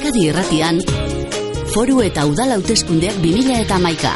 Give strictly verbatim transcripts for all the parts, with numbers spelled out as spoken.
Euskadi Irratian, Foru eta Udal Hauteskundeak bi mila hamaika.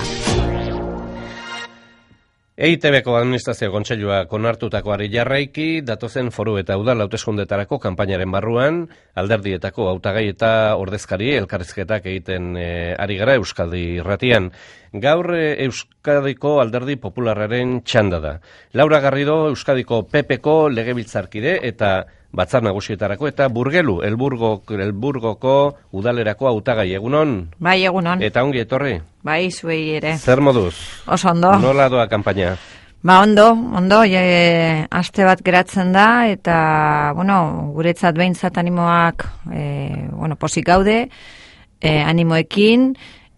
E I Te Beko Administrazio Kontseiluak onartutakoari jarraiki, datozen foru eta udal hauteskundetarako kanpainaren barruan, alderdietako hautagai eta ordezkari elkarrizketak egiten e, ari gara Euskadi Irratian. Gaur e, Euskadiko Alderdi Popularraren txanda da. Laura Garrido, Euskadiko P Pko legebiltzarkide eta Batzar Nagusietarako eta Burgelu, Elburgo, Elburgoko udalerako hautagai. Egunon? Bai, egunon. Eta ongi etorri? Bai, zuei ere. Zer moduz? Oso ondo. Nola doa kanpaina? Ba, ondo, ondo, e, aste bat geratzen da, eta, bueno, guretzat behintzat animoak, e, bueno, posik gaude, e, animoekin,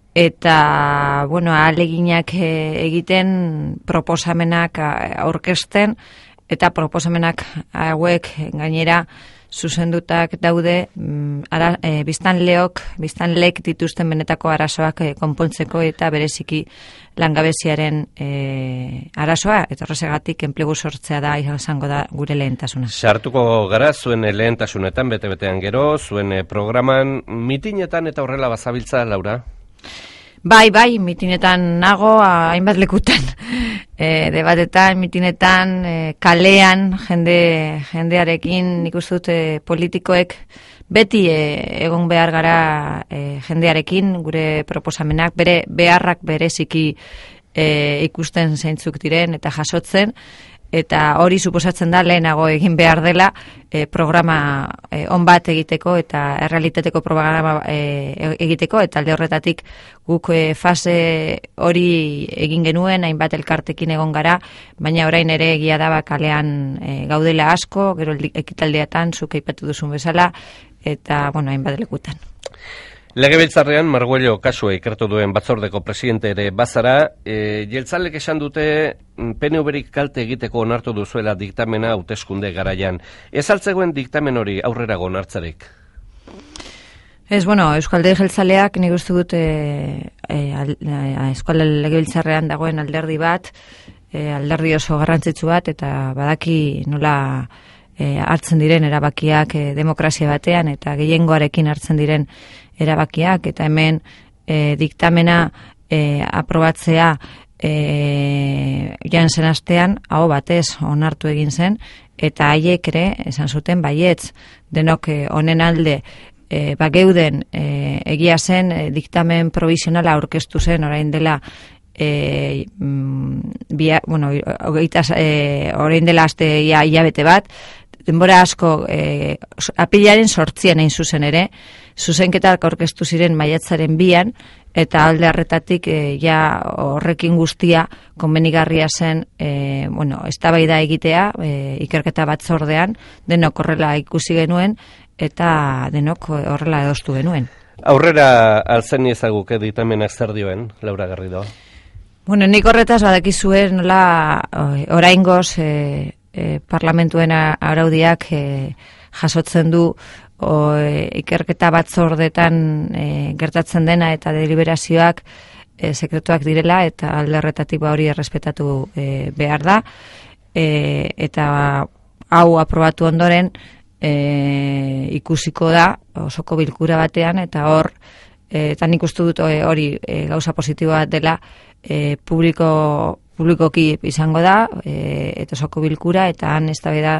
eta, bueno, ahaleginak e, egiten proposamenak aurkezten, eta proposamenak hauek gainera zuzendutak daude mm, ara, e, biztanleok, biztanleek dituzten benetako arazoak e, konpontzeko eta bereziki langabeziaren e, arazoa, eta horregatik enplegu sortzea da izango da gure lehentasuna. Sartuko gara zuen lehentasunetan bete-betean gero, zuen programan mitinetan eta horrela bazabiltza, Laura? Bai, bai, mitinetan nago, hainbat lekutan. E, debatetan, mitinetan, e, kalean, jende, jendearekin, nik uste dut e, politikoek beti e, egon behar gara e, jendearekin, gure proposamenak, bere beharrak bereziki e, ikusten zeintzuk diren eta jasotzen, eta hori suposatzen da lehenago egin behar dela e, programa e, on bat egiteko eta errealitateko programa e, egiteko, eta alde horretatik guk e, fase hori egin genuen, hainbat elkartekin egon gara, baina orain ere egia da kalean e, gaudela asko, gero ekitaldeatan zuk aipatu duzun bezala, eta bueno, hainbat lekutan. Legebiltzarrean Marguello kasua ikertu duen batzordeko presidente ere bazara, e, jeltzalek esan dute P N V-rik kalte egiteko onartu duzuela diktamena hauteskunde garaian. Ez altzegoen diktamen hori aurrerago onartzarik? Ez, bueno, Euskalde jeltzaleak nik uste dut e, e, Euskal Legebiltzarrean dagoen alderdi bat, e, alderdi oso garrantzitsu bat, eta badaki nola e, hartzen diren erabakiak e, demokrazia batean, eta gehiengoarekin hartzen diren erabakiak, eta hemen e, diktamena e, aprobatzea e, joan zen astean, hau batez onartu egin zen, eta haiek ere esan zuten baietz, denok honen e, alde e, bageuden e, egia zen e, diktamen provisionala aurkeztu zen orain dela e, mm, bia, bueno, ogeita, e, orain dela aste ia, hilabete bat, denbora asko e, apilaren sortzian egin zuzen ere, zuzenketak aurkeztu ziren maiatzaren bian, eta alde harretatik e, ja horrekin guztia konbenigarria zen, e, bueno, eztabaida egitea, e, ikerketa batzordean, denok horrela ikusi genuen, eta denok horrela adostu genuen. Aurrera altzen ezaguke diktamenak zer dioen, Laura Garrido? Bueno, nik horretaz badakizue nola oraingoz e, e, parlamentuen araudiak e, jasotzen du o, e, ikerketa batzordetan e, gertatzen dena eta deliberazioak e, sekretuak direla, eta alde horretatik hori errespetatu e, behar da, e, eta hau aprobatu ondoren e, ikusiko da osoko bilkura batean, eta hor e, eta nik uste dut hori e, gauza positiboa dela, e, publiko publikoki izango da, e, eta osoko bilkura, eta han eztabaida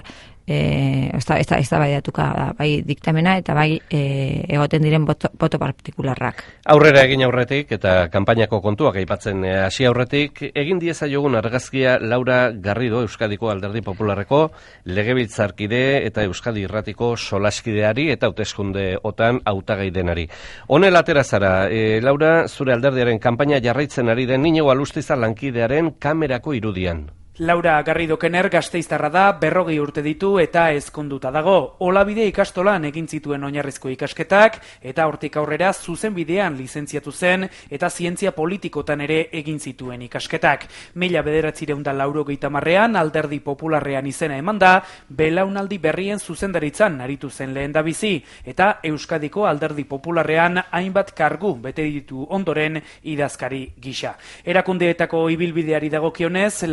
eh esta esta eztabaidatuka da, bai diktamena eta bai e, egoten diren boto, boto partikularrak. Aurrera egin aurretik eta kanpainako kontuak aipatzen hasi aurretik, egin diezaiogun argazkia Laura Garrido, Euskadiko Alderdi Popularreko legebiltzarkide eta Euskadi Irratiko solaskideari eta hauteskunde otan hautagai denari. Honela atera zara, e, Laura, zure alderdiaren kanpaina jarraitzen ari den Iñigo Alustiza lankidearen kamerako irudian. Laura Garrido Kener gasteiztarra da, berrogei urte ditu eta ezkonduta dago. Olabide ikastolan egin zituen oinarrizko ikasketak eta hortik aurrera zuzenbidean lizentziatu zen eta zientzia politikotan ere egin zituen ikasketak. Mila bederatzireun da laurogeita marrean Alderdi Popularrean izena eman da, belaunaldi berrien zuzendaritzan aritu zen lehen da bizi, eta Euskadiko Alderdi Popularrean hainbat kargu bete ditu ondoren idazkari gisa. Erakundeetako ibilbideari dagokionez, Laura Garrido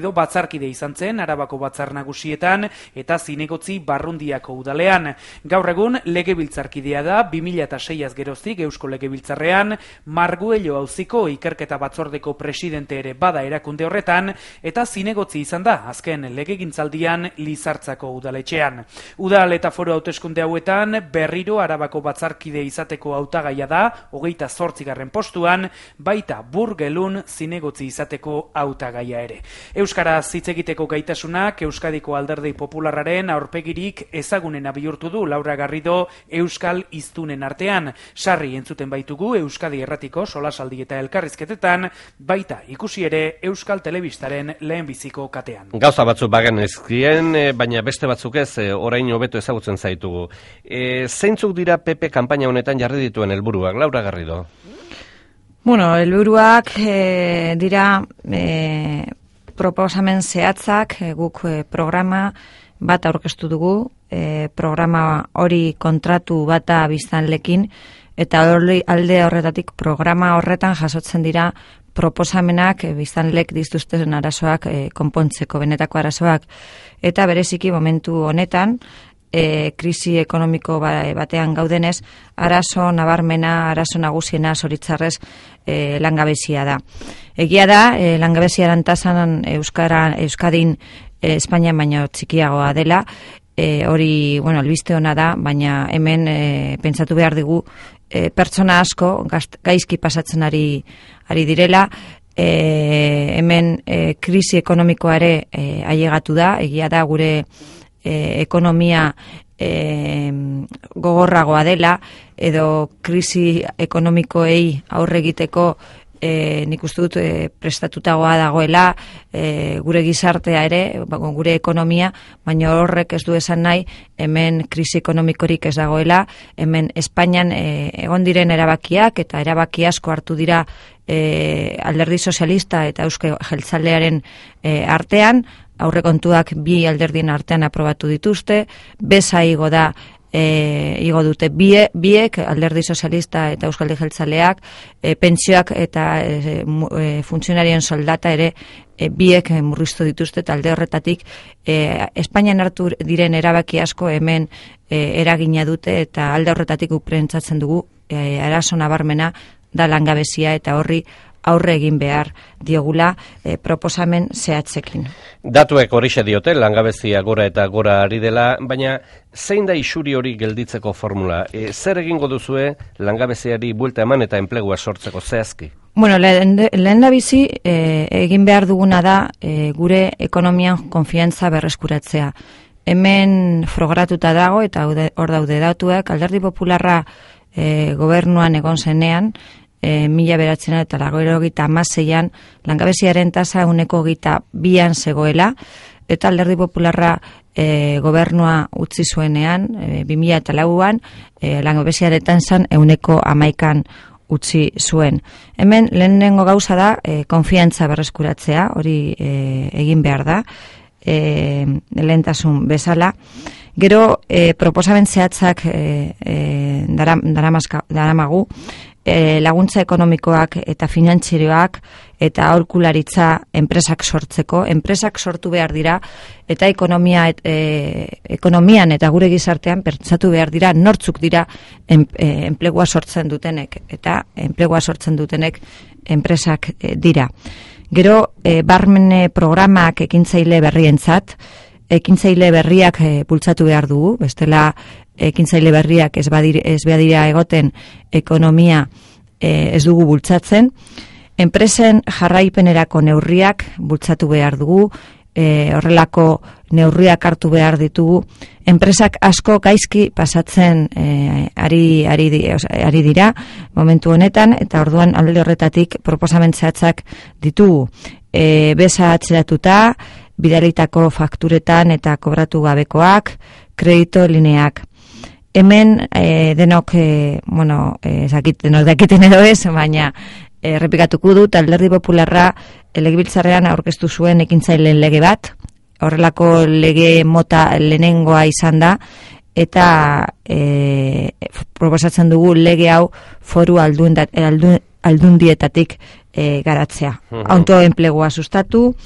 Garrido batzarkide izan zen Arabako batzar nagusietan eta Zinegotzi Barrundiako udalean. Gaur egun legebiltzarkidea da bi mila seiaz geroztik Eusko Legebiltzarrean, Marguello auziko ikerketa batzordeko presidente ere bada erakunde horretan, eta Zinegotzi izan da azken legegintzaldian Lizartzako udaletxean. Udal eta foru hauteskunde hauetan berriro Arabako batzarkide izateko hautagaia da, hogeita zortzigarren postuan, baita Burgelun Zinegotzi izateko hautagaia ere. Euskaraz hitz egiteko gaitasunak Euskadiko Alderdi Popularraren aurpegirik ezagunena bihurtu du Laura Garrido euskal hiztunen artean. Sarri entzuten baitugu Euskadi Erratiko solasaldi eta elkarrizketetan, baita ikusi ere Euskal Telebistaren lehenbiziko katean. Gauza batzuk bagen ezkien, baina beste batzuk ez, orain hobeto ezagutzen zaitugu. E, zeintzuk dira P P kanpaina honetan jarri dituen helburuak, Laura Garrido? Bueno, helburuak e, dira e, proposamen zehatzak, e, guk e, programa bat aurkeztu dugu, e, programa hori kontratu bata biztanlekin, eta hori alde horretatik programa horretan jasotzen dira proposamenak e, biztanlek dituzten arazoak e, konpontzeko, benetako arazoak, eta bereziki momentu honetan, E, krisi ekonomiko batean gaudenez, arazo nabarmena, arazo nagusiena zoritzarrez e, langabezia da. Egia da, e, langabeziaren tasan Euskara, Euskadin e, Espainian baino txikiagoa dela, e, hori, bueno, albiste ona da, baina hemen e, pentsatu behar digu e, pertsona asko gazt, gaizki pasatzen ari, ari direla, e, hemen e, krisi ekonomikoa ere e, ailegatu da, egia da gure E, ekonomia e, gogorragoa dela, edo krisi ekonomikoei aurre egiteko e, nik uste dut e, prestatutagoa dagoela e, gure gizartea ere, gure ekonomia, baina horrek ez du esan nahi hemen krisi ekonomikorik ez dagoela, hemen Espainian e, egon diren erabakiak eta erabaki asko hartu dira e, Alderdi Sozialista eta Eusko Jeltzalearen e, artean, aurrekontuak bi alderdien artean aprobatu dituzte, beza igo da, e, igo dute bie, biek, Alderdi Sozialista eta Euskaldi Jeltzaleak, e, pentsioak eta e, e, funtzionarien soldata ere e, biek murriztu dituzte, eta alde horretatik e, Espainian hartu diren erabaki asko hemen e, eragina dute, eta alde horretatik uprentzatzen dugu e, arazo nabarmena da langabezia, eta horri aurre egin behar diogula e, proposamen zehatzekin. Datuek horixe diote, langabezia gora eta gora ari dela, baina zein da isuri hori gelditzeko formula? E, zer egingo duzue langabeziari buelta eman eta enplegua sortzeko zehazki? Bueno, lehen, lehen da bizi e, egin behar duguna da e, gure ekonomian konfiantza berreskuratzea. Hemen frogratuta dago, eta hor daude datuak, Alderdi Popularra e, gobernuan egon zenean, E, mila beratzen eta lagero gita amaseian langabeziaren tasa uneko gita bian zegoela, eta Alderdi Popularra e, gobernua utzi zuenean, e, bi mila eta lauan, e, langabeziaren tasan euneko amaikan utzi zuen. Hemen lehenengo gauza da, e, konfiantza berreskuratzea, hori e, egin behar da, e, lehentasun bezala. Gero, e, proposamen zehatzak e, e, daramagu, E, laguntza ekonomikoak eta finantzieroak eta aholkularitza enpresak sortzeko, enpresak sortu behar dira, eta ekonomia et, e, ekonomian eta gure gizartean pentsatu behar dira nortzuk dira en, e, enplegua sortzen dutenek, eta enplegua sortzen dutenek enpresak e, dira. Gero, e, barmen programak ekintzaile berrientzat, ekintzaile berriak e, bultzatu behar dugu, bestela ekintzaile berriak ez badira, ez badira egoten ekonomia e, ez dugu bultzatzen. Enpresen jarraipenerako neurriak bultzatu behar dugu, e, horrelako neurriak hartu behar ditugu. Enpresak asko gaizki pasatzen e, ari, ari, ari dira momentu honetan, eta orduan alde horretatik proposamen zehatzak ditugu. E, beza atzeratuta, bidalitako fakturetan eta kobratu gabekoak, kredito lineak. Hemen e, denok, e, bueno, e, zakit, denok dakiten edo ez, baina errepikatuko dut, Alderdi Popularra legebiltzarrean aurkeztu zuen ekintzaileen lege bat, horrelako lege mota lehenengoa izan da, eta e, proposatzen dugu lege hau foru aldun, aldun, aldundietatik e, garatzea. Uh-huh. Autoenplegua sustatu,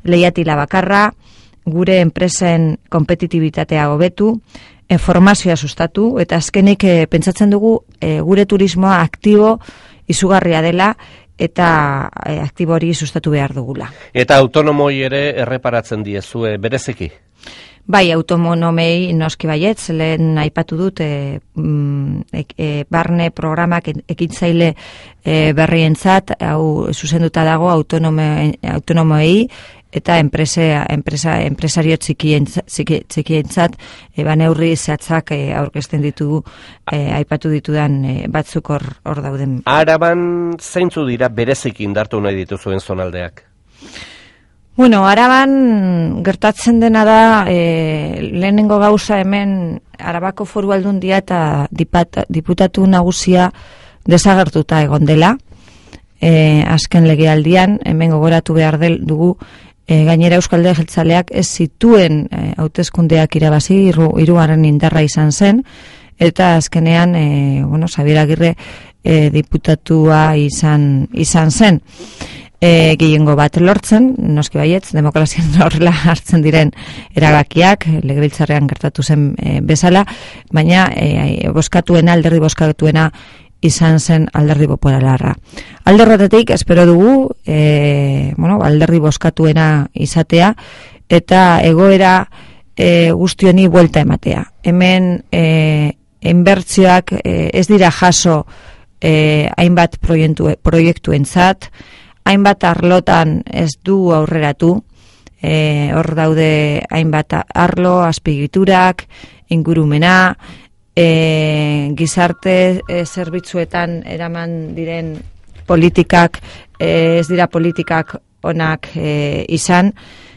lehiatila bakarra, gure enpresen kompetitibitatea hobetu, formazioa sustatu, eta azkenik e, pentsatzen dugu e, gure turismoa aktibo izugarria dela, eta e, aktibo hori sustatu behar dugula. Eta autonomoi ere erreparatzen diezue bereziki? Bai, autonomei noski baietz, lehen aipatu dut e, e, e, barne programak ekintzaile e, berrientzat, hau zuzenduta dago autonomei, autonomei eta enpresa, enpresa, enpresario txikientzat, txikientzat e, baneurri zehatzak e, aurkezten ditugu, e, aipatu ditudan e, batzuk hor, hor dauden. Araban zeintzu dira bereziki indartu nahi dituzuen zonaldeak? Bueno, Araban gertatzen dena da, e, lehenengo gauza hemen Arabako Foru Aldundia eta dipat, diputatu nagusia desagertuta egon dela. E, azken legealdian, hemen gogoratu behar del dugu, e, gainera Euskalde Jeltzaleak ez zituen e, hauteskundeak irabazi, hirugarren indarra izan zen, eta azkenean, e, bueno, Xabier Agirre e, diputatua izan, izan zen. E, gehiengo bat lortzen, noski baietz, demokrazian horrela hartzen diren erabakiak, legebiltzarrean gertatu zen e, bezala, baina e, boskatuena, alderdi boskatuena izan zen alderdi popularra. Alde horretatik, espero dugu, e, bueno, alderdi boskatuena izatea, eta egoera e, guztioni buelta ematea. Hemen e, inbertsioak e, ez dira jaso e, hainbat proiektu, proiektuentzat, hainbat arlotan ez du aurreratu, e, hor daude hainbat arlo, azpiegiturak, ingurumena, e, gizarte e, zerbitzuetan eraman diren politikak, e, ez dira politikak onak e, izan,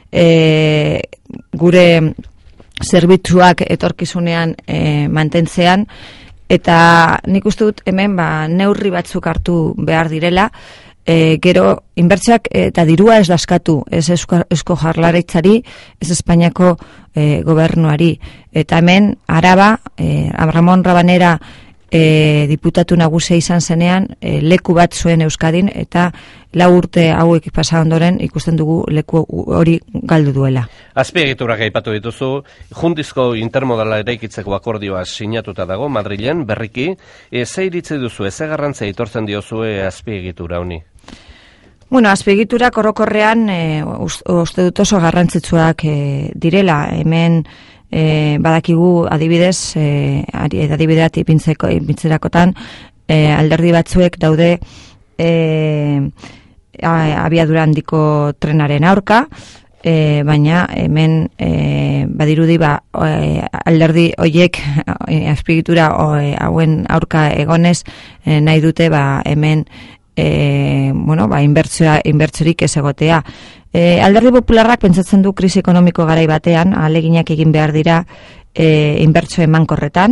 e, gure zerbitzuak etorkizunean e, mantentzean, eta nik uste dut hemen ba, neurri batzuk hartu behar direla, E, gero, inbertsioak eta dirua ez daskatu, ez esko, esko jarlaritzari, ez Espainiako e, gobernuari. Eta hemen, Araba, e, Ramon Rabanera e, diputatu nagusia izan zenean, e, leku bat zuen Euskadin, eta lau urte hauek pasa ondoren ikusten dugu leku hori galdu duela. Azpiegiturak aipatu dituzu, Jundizko intermodala eraikitzeko akordioa sinatuta dago Madrilen, berriki, e, ze iritzi duzu, ze garrantzia aitortzen diozue azpiegitura honi? Bueno, azpiegiturak orokorrean e, uste dut oso garrantzitsuak e, direla. Hemen e, badakigu adibidez, e, adibideat ipintzeko, ipintzerakotan, e, alderdi batzuek daude e, abiadura handiko trenaren aurka, e, baina hemen e, badirudi ba, e, alderdi hoiek e, azpiegitura e, hauen aurka egonez e, nahi dute ba, hemen E, bueno, ba, inbertsioa, inbertsiorik ez egotea. E, alderdi popularrak pentsatzen du krisi ekonomiko garai batean, ahaleginak egin behar dira e, inbertsio emankorretan.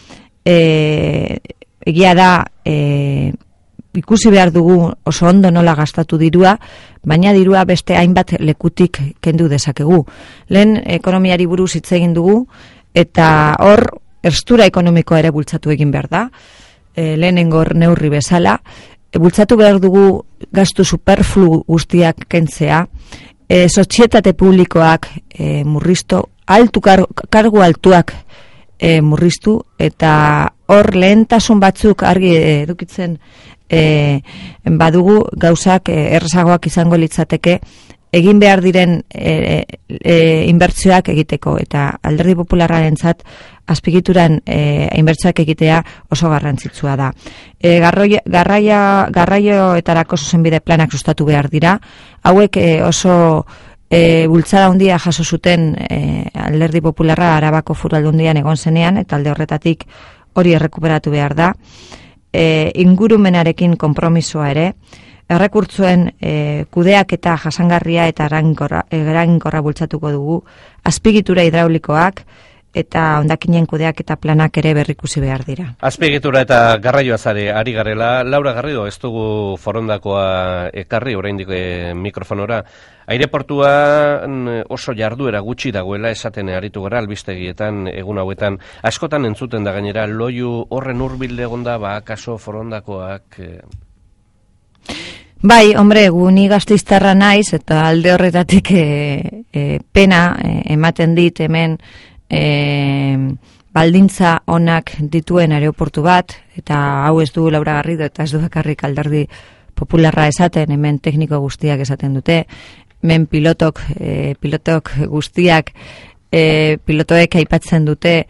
E, egia da, e, ikusi behar dugu oso ondo nola gastatu dirua, baina dirua beste hainbat lekutik kendu dezakegu. Lehen ekonomiari buruz hitz egin dugu, eta hor, erstura ekonomikoa ere bultzatu egin behar da, e, lehenengo neurri bezala, bultzatu behar dugu gastu superflu guztiak kentzea, e, sozietate publikoak e, murriztu, altu kar, kargu altuak e, murriztu, eta hor lehentasun batzuk argi edukitzen e, badugu gauzak e, errazagoak izango litzateke egin behar diren e, e, inbertsioak egiteko, eta alderdi popularrarentzat azpigituran e, inbertsioak egitea oso garrantzitsua da. E, garroia, garraia, garraioetarako zuzenbide planak sustatu behar dira, hauek e, oso e, bultzada handia jaso zuten e, alderdi popularra Arabako Foru Aldundian egon zenean, eta alde horretatik hori errekuperatu behar da. E, ingurumenarekin konpromisoa ere, errekurtzuen e, kudeak eta jasangarria eta eraginkorra bultzatuko dugu, azpigitura hidraulikoak eta hondakinen kudeak eta planak ere berrikusi behar dira. Azpiegitura eta garraioaz ari garela, Laura Garrido, ez dugu forondakoa ekarri oraindik e, mikrofonora. Aireportua oso jarduera gutxi dagoela esaten aritu gara albistegietan egun hauetan. Askotan entzuten da gainera, loiu horren hurbilde egonda, ba, kaso forondakoak... E... Bai, hombre, gu ni Gasteiztarra naiz, eta alde horretatik e, e, pena e, ematen dit hemen e, baldintza onak dituen aeroportu bat, eta hau ez du Laura Garrido eta ez du bakarrik Alderdi Popularra esaten, hemen tekniko guztiak esaten dute, hemen pilotok, e, pilotok guztiak, e, pilotoek aipatzen dute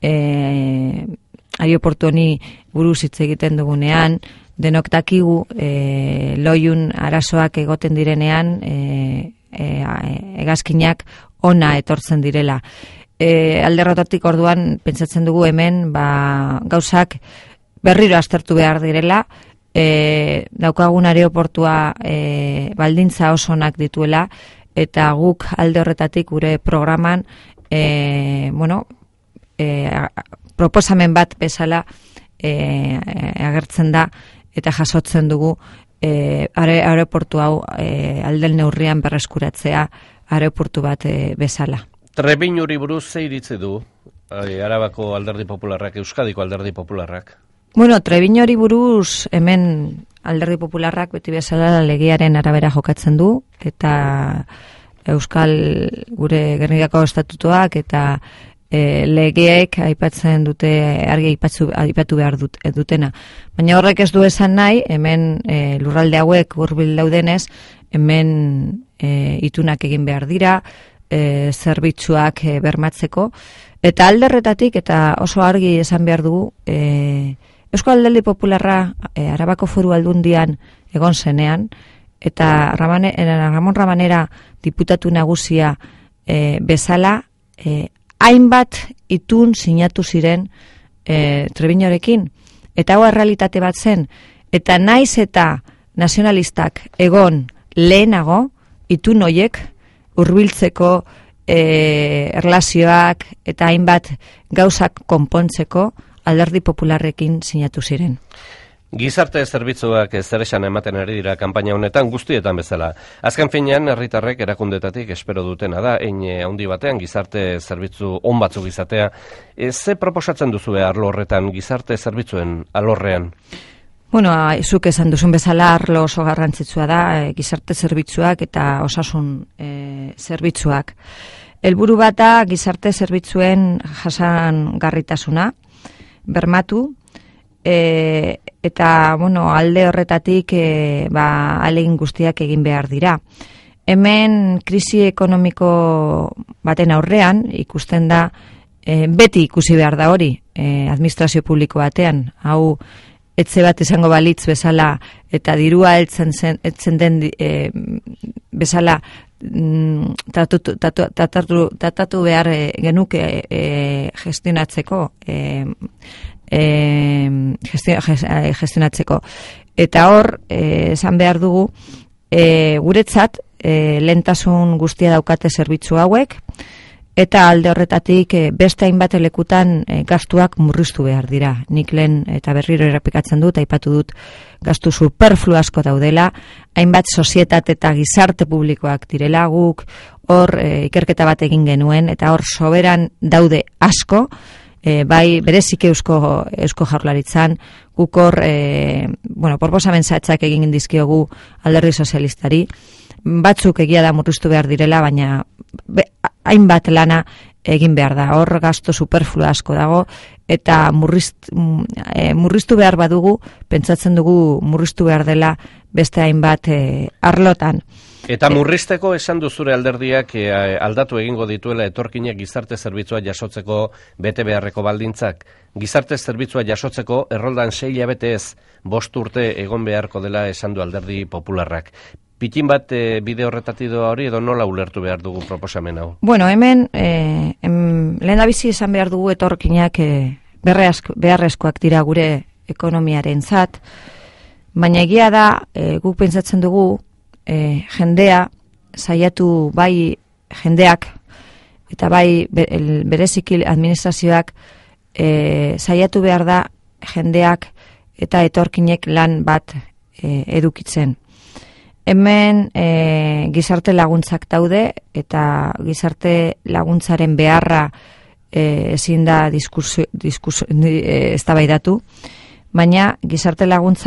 e, aeroportu honi buruz hitz egiten dugunean, denok dakigu e, loiun arazoak egoten direnean e, e, hegazkinak ona etortzen direla. E, alderrotatik orduan pentsatzen dugu hemen ba, gauzak berriro aztertu behar direla, e, daukagun aeroportua e, baldintza oso onak dituela, eta guk alde horretatik gure programan e, bueno, e, proposamen bat bezala e, agertzen da, eta jasotzen dugu e, aeroportu hau e, aldel neurrian berreskuratzea aeroportu bat e, bezala. Trebiñuri buruz ze iritzi du e, Arabako Alderdi Popularrak, Euskadiko Alderdi Popularrak? Bueno, Trebiñuri buruz hemen Alderdi Popularrak beti bezala legearen arabera jokatzen du, eta Euskal gure Gernikako estatutuak eta E, legeek aipatzen dute, argi aipatzu, aipatu behar dut, dutena. Baina horrek ez du esan nahi, hemen e, lurralde hauek hurbil daudenez, hemen e, itunak egin behar dira, e, zerbitzuak e, bermatzeko, eta alderretatik, eta oso argi esan behar dugu, e, Euskal Alderdi Popularra e, Arabako Foru Aldundian egon zenean, eta Ramane, Ramon Ramanera diputatu nagusia e, bezala, e, hainbat itun sinatu ziren e, Trebiñorekin, eta hau errealitate bat zen, eta naiz eta nazionalistak egon lehenago itun hoiek hurbiltzeko e, erlazioak eta hainbat gauzak konpontzeko Alderdi Popularrekin sinatu ziren. Gizarte zerbitzuak zer esan ematen ari dira kanpaina honetan guztietan bezala. Azken finean, herritarrek erakundetatik espero dutena da, hein handi batean gizarte zerbitzu on batzuk izatea. E, ze proposatzen duzu arlo horretan gizarte zerbitzuen alorrean? Bueno, zuk esan duzun bezala arlo oso garrantzitsua da, e, gizarte zerbitzuak eta osasun e, zerbitzuak. Helburu bat da gizarte zerbitzuen jasangarritasuna bermatu, e, eta bueno, alde horretatik e, ba, alegin guztiak egin behar dira. Hemen krisi ekonomiko baten aurrean ikusten da, e, beti ikusi behar da hori, e, administrazio publiko batean, hau etxe bat izango balitz bezala eta dirua heltzen zen, heltzen den e, bezala mm, tatu, tatu, tatu, tatu behar e, genuke e, gestionatzeko e, e, gestionatzeko. Eta hor, e, esan behar dugu, e, guretzat e, lehentasun guztia daukate zerbitzu hauek, eta alde horretatik e, beste hainbat lekutan e, gastuak murriztu behar dira. Nik lehen eta berriro errepikatzen dut, aipatu dut gastu superflu asko daudela, hainbat sozietate eta gizarte publikoak direla, guk hor e, ikerketa bat egin genuen, eta hor soberan daude asko, e, bai berezik eusko, eusko jaurlaritzan, guk hor, e, bueno, proposamen zatzak egin dizkiogu Alderdi Sozialistari, batzuk egia da murriztu behar direla, baina be, hainbat lana egin behar da. Hor gasto superflu asko dago, eta murriztu, e, murriztu behar badugu, pentsatzen dugu murriztu behar dela beste hainbat e, arlotan. Eta murrizteko esan du zure alderdiak e, aldatu egingo dituela etorkinek gizarte zerbitzua jasotzeko bete beharreko baldintzak. Gizarte zerbitzua jasotzeko erroldan sei hilabete ez, bost urte egon beharko dela esan du Alderdi Popularrak. Pitin bat e, bide horretatik doa hori edo nola ulertu behar dugu proposamen hau? Bueno, hemen e, em, lehen abizi esan behar dugu etorkinak e, beharrezkoak dira gure ekonomiaren zat, baina egia da e, guk pentsatzen dugu e, jendea saiatu bai jendeak eta bai be, el, bereziki administrazioak e, saiatu behar da jendeak eta etorkinek lan bat e, edukitzen. Hemen e, gizarte laguntzak daude eta gizarte laguntzaren beharra e, ezin da diskurso, diskurso, e, eztabaidatu, baina gizarte laguntzat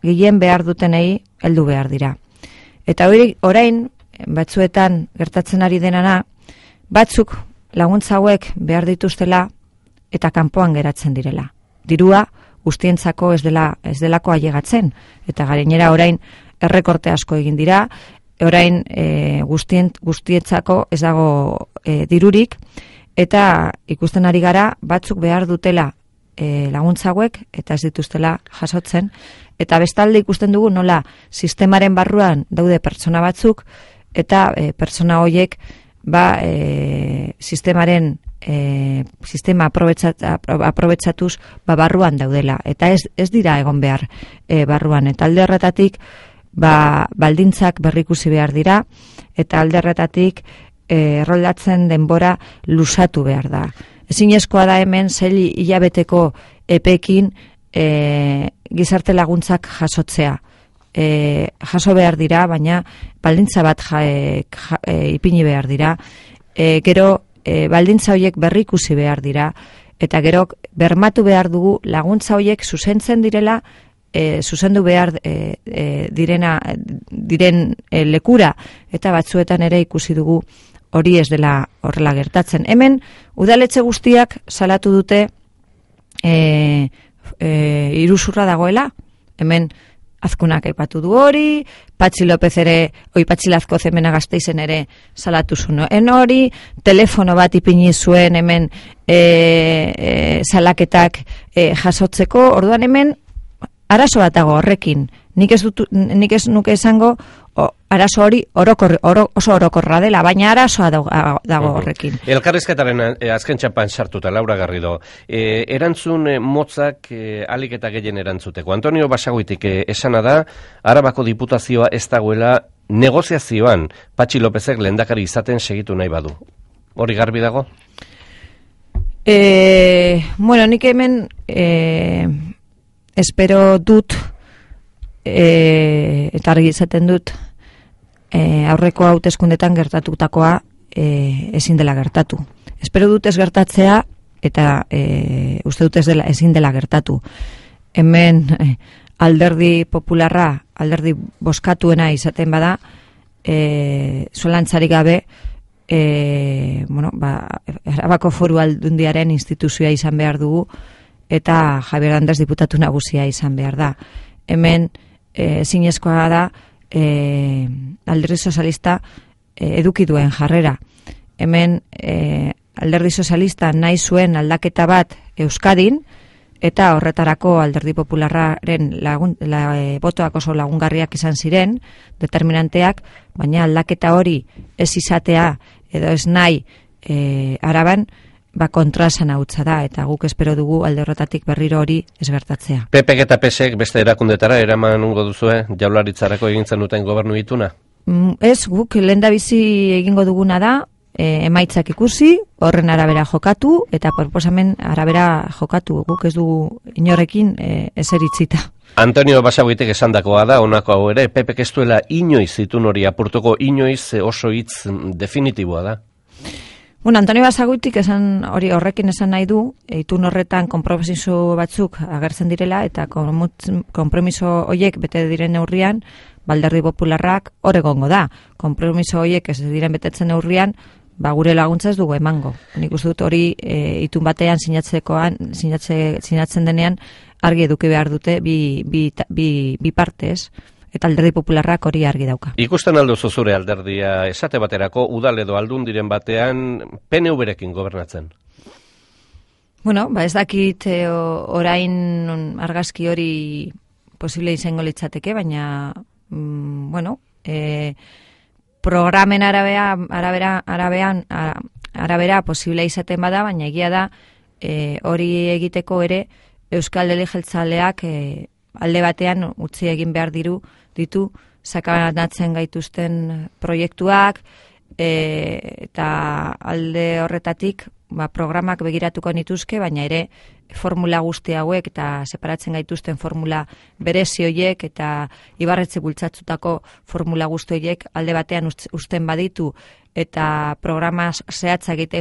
gehien behar dutenei heldu behar dira. Eta hori orain batzuetan gertatzen ari denana, batzuk laguntza hauek behar dituztela eta kanpoan geratzen direla. Dirua guztientzako ez dela ez delako ailegatzen, eta gainera orain errekorte asko egin dira, orain e, guztien guztientzako ez dago e, dirurik, eta ikusten ari gara batzuk behar dutela e, laguntza hauek eta ez dituztela jasotzen, eta bestalde ikusten dugu nola sistemaren barruan daude pertsona batzuk eta e, pertsona horiek ba e, sistemaren e, sistema aprobetxatuz ba barruan daudela, eta ez ez dira egon behar e, barruan, eta alde horretatik ba baldintzak berrikusi behar dira, eta alde horretatik e, erroldatzen denbora luzatu behar da. Ezinezkoa da hemen sei hilabeteko epekin e, gizarte laguntzak jasotzea. E, jaso behar dira, baina baldintza bat ja, ja, e, ipini behar dira, e, gero e, baldintza horiek berrikusi behar dira, eta gero bermatu behar dugu laguntza horiek zuzentzen direla, e, zuzendu behar e, e, direna, diren e, lekura, eta batzuetan ere ikusi dugu hori ez dela horrela gertatzen. Hemen udaletxe guztiak salatu dute e, e, iruzurra dagoela, hemen Azkunak aipatu du hori, Patxi López ere, oi Patxi Lazkoz hemen Gasteizen ere salatu zuen hori, telefono bat ipini zuen hemen e, e, salaketak e, jasotzeko, orduan hemen arazo bat dago horrekin. Nik ez, dut, nik ez nuke esango o, arazo hori orokor, oro, oso orokorra dela, baina arazoa dago, dago horrekin. Elkarrizketaren eh, azken txapan sartuta, Laura Garrido, eh, erantzun eh, motzak eh, alik eta gehien erantzuteko. Antonio Basagoitik eh, esana da, Arabako Diputazioa ez dagoela negoziazioan Patxi Lópezek lehendakari izaten segitu nahi badu. Hori garbi dago? Eh, bueno, nik hemen eh, espero dut, E, eta argi izaten dut e, aurreko hauteskundetan gertatutakoa e, ezin dela gertatu. Espero dut ez gertatzea, eta e, uste dut ez dela, ezin dela gertatu. Hemen e, alderdi popularra, alderdi boskatuena izaten bada, e, zolantzarik gabe, e, bueno, ba, Arabako Foru Aldundiaren instituzioa izan behar dugu, eta Javier Andres diputatu nagusia izan behar da. Hemen ezinezkoa da e, alderdi sozialista e, eduki duen jarrera. Hemen e, alderdi sozialista nahi zuen aldaketa bat Euskadin, eta horretarako alderdi popularraren lagun, la, e, botoak oso lagungarriak izan ziren, determinanteak, baina aldaketa hori ez izatea edo ez nahi e, Araban, ba kontrasan hautza da, eta guk espero dugu alde horretatik berriro hori ez gertatzea. P P eta P S ek beste erakundetara eraman ungo duzue Jaurlaritzarako egintzen duten gobernu ituna? Mm, ez, guk lehendabizi egingo duguna da, e, emaitzak ikusi, horren arabera jokatu, eta proposamen arabera jokatu, guk ez dugu inorrekin e, eseritzita. Antonio Basagoitek esandakoa da, honako hau ere, P P ek ez duela inoiz itun hori apurtuko, inoiz oso hitz definitiboa da. Bueno, Antonio Basagoitik esan hori horrekin esan nahi du, itun horretan konpromiso batzuk agertzen direla, eta konpromiso horiek bete diren neurrian, Alderdi Popularrak hor egongo da. Konpromiso horiek ez diren betetzen neurrian, ba gure laguntza ez dugu emango. Nik uste dut hori e, itun batean sinatzekoan, sinatze, sinatzen denean argi eduki behar dute bi, bi, bi, bi partez. Eta Alderdi Popularrak hori argi dauka. Ikusten alduzu zure alderdia esate baterako udal edo aldundiren batean P N V-rekin gobernatzen? Bueno, ba ez dakit e, orain argazki hori posible izango litzateke, baina mm, bueno, e, programen arabea, arabera, arabean, arabera posible izaten bada, baina egia da e, hori egiteko ere Euskal Alderdi Jeltzaleak e, alde batean utzi egin behar diru ditu sakanatzen gaituzten proiektuak, e, eta alde horretatik ba, programak begiratuko nituzke, baina ere formula guzti hauek eta separatzen gaituzten formula berezi horiek eta ibarretze bultzatzutako formula guzti horiek alde batean uzten baditu eta programa zehatza egiten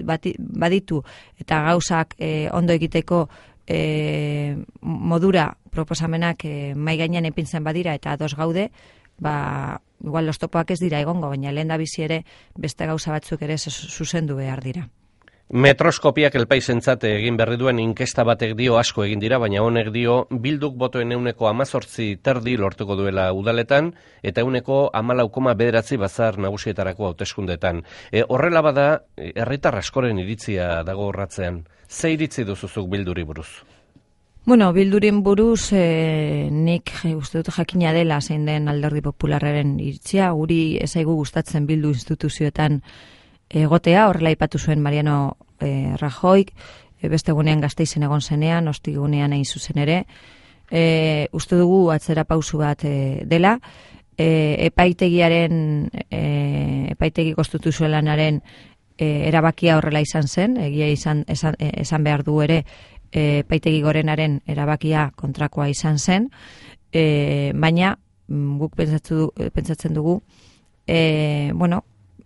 baditu eta gauzak e, ondo egiteko E, modura proposamenak e, mai gainean ipintzen badira eta ados gaude, ba, igual oztopoak ez dira egongo, baina lehen da bizi ere beste gauza batzuk ere zuzendu behar dira. Metroskopiak elpaizentzat egin berri duen inkesta batek dio asko egin dira, baina honek dio Bilduk botoen euneko amazortzi terdi lortuko duela udaletan, eta euneko amalau koma bederatzi bazar nagusietarako hauteskundetan. E, horrela bada, herritar askoren iritzia dago horratzean. Ze iritzi duzuzuk Bilduri buruz? Bueno, Bildurin buruz e, nik uste dut jakina dela zein den Alderdi Popularraren iritzia, guri ezaigu gustatzen Bildu instituzioetan egotea, horrela aipatu zuen Mariano e, Rajoy, e, beste gunean Gasteizen egon zenean, ostigunean egin zuzen ere. E, uste dugu atzera pausu bat e, dela, e, epaitegiaren, e, epaitegi konstituzionalaren e, erabakia horrela izan zen, egia izan, esan, esan behar du ere, e, epaitegi gorenaren erabakia kontrakoa izan zen, e, baina guk pentsatzen dugu, e, bueno,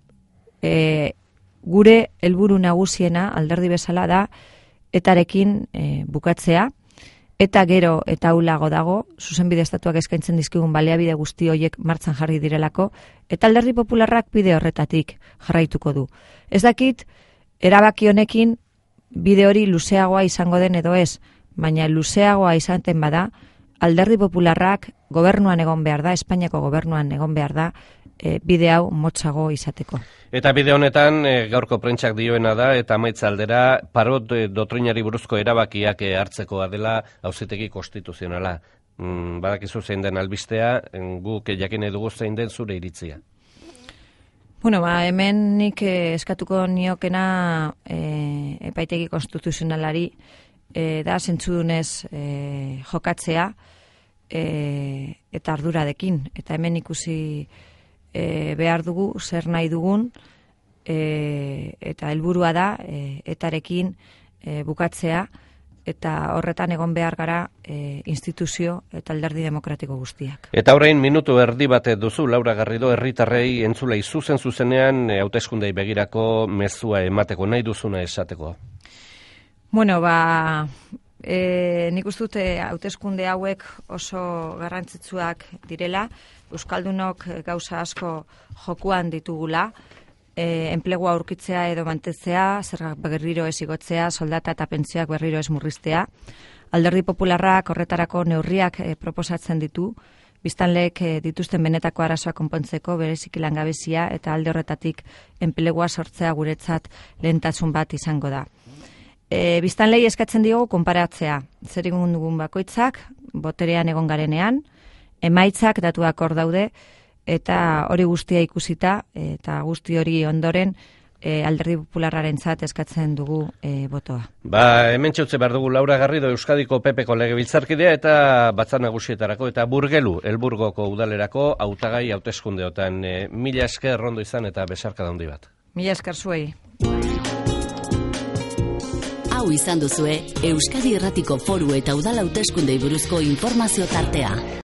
E, gure helburu nagusiena alderdi bezala da etarekin e, bukatzea, eta gero eta ulago dago, zuzenbide estatuak eskaintzen dizkigun baliabide guzti horiek martxan jarri direlako, eta Alderdi Popularrak bide horretatik jarraituko du. Ez dakit, erabaki honekin bide hori luzeagoa izango den edo ez, baina luzeagoa izaten bada, Alderdi Popularrak gobernuan egon behar da, Espainiako gobernuan egon behar da, e, bide hau motzago izateko. Eta bide honetan e, gaurko prentsak dioena da, eta amaitza aldera Parot e, doktrinari buruzko erabakiak e, hartzekoa dela auzitegi konstituzionala. Mm, badakizu zein den albistea, guk jakin dugu zein den zure iritzia. Bueno, ba, hemen nik eh, eskatuko niokena eh, epaitegi konstituzionalari eh, da zentzudunez eh, jokatzea eh, eta arduradekin. Eta hemen ikusi eh, behar dugu, zer nahi dugun, eh, eta helburua da eh, etarekin eh, bukatzea, eta horretan egon behar gara e, instituzio eta alderdi demokratiko guztiak. Eta orain minutu erdi bat duzu, Laura Garrido, herritarrei entzulei zuzen zuzenean hauteskundei begirako mezua emateko, nahi duzuna esateko? Bueno, ba, e, nik uste dute hauteskunde hauek oso garrantzitsuak direla, euskaldunok gauza asko jokuan ditugula, E, enplegua aurkitzea edo mantetzea, zergak berriro ez igotzea, soldata eta pentsioak berriro ez murriztea. Alderdi Popularrak horretarako neurriak e, proposatzen ditu, biztanleek e, dituzten benetako arazoa konpontzeko, bereziki langabezia eta alde horretatik enplegua sortzea guretzat lehentasun bat izango da. E, biztanlei eskatzen diogu konparatzea, zer egun dugun bakoitzak, boterean egon garenean, emaitzak datuak hor daude, eta hori guztia ikusita, eta guzti hori ondoren e, Alderdi Popularrarentzat eskatzen dugu e, botoa. Ba, hemen txautze behar dugu Laura Garrido, Euskadiko Pepeko legebiltzarkidea eta Batzar Nagusietarako eta Burgelu, Elburgoko udalerako hautagai hauteskundeotan. E, mila esker rondo izan eta besarka handi bat. Mila esker zuei. Hau izan duzue, Euskadi Erratiko Foru eta Udal hauteskundei buruzko informazio tartea.